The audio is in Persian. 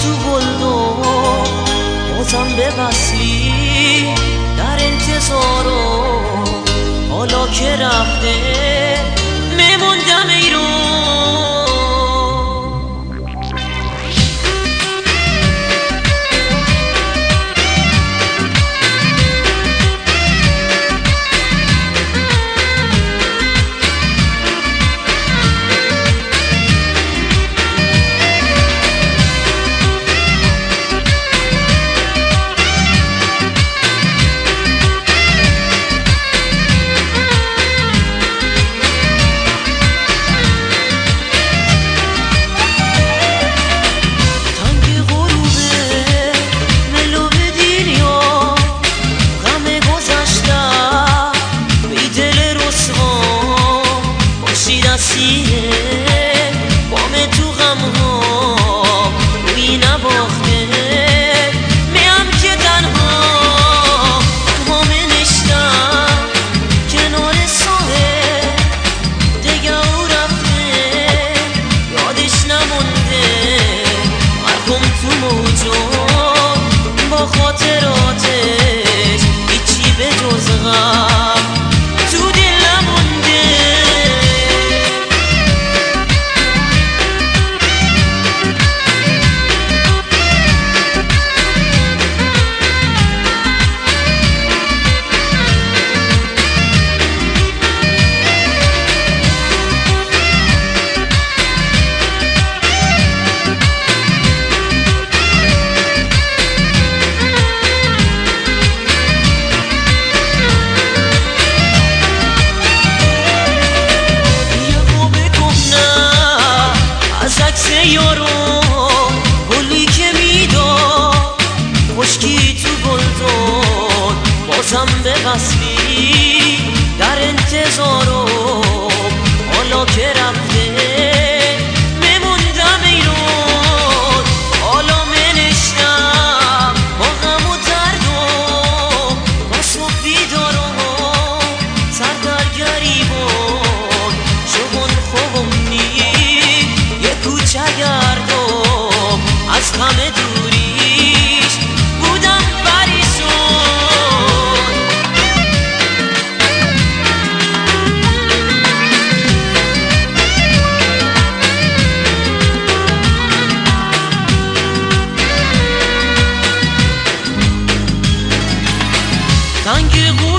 تو گلدون بازم به وصلی در انتظارم، حالا که رفته میموندم ایران. بام تو غم ها روی نباخته میم که تنها تو همه نشتم کنار ساحل دیگه او رفته یادش نمونده مرگم تو موجود با خاطراتش هیچی به جز غم تو دل نمونده. یارو گلی که میداد خشکی تو گلدون بازم به وصلی در انتظارم، حالا که رفته میموندم ایران. حالا منشتم با غم و دردم با صبح بیدارم سر در گریبان شبان خوابم گردم از همه دوریش بودم پریشان. تنگ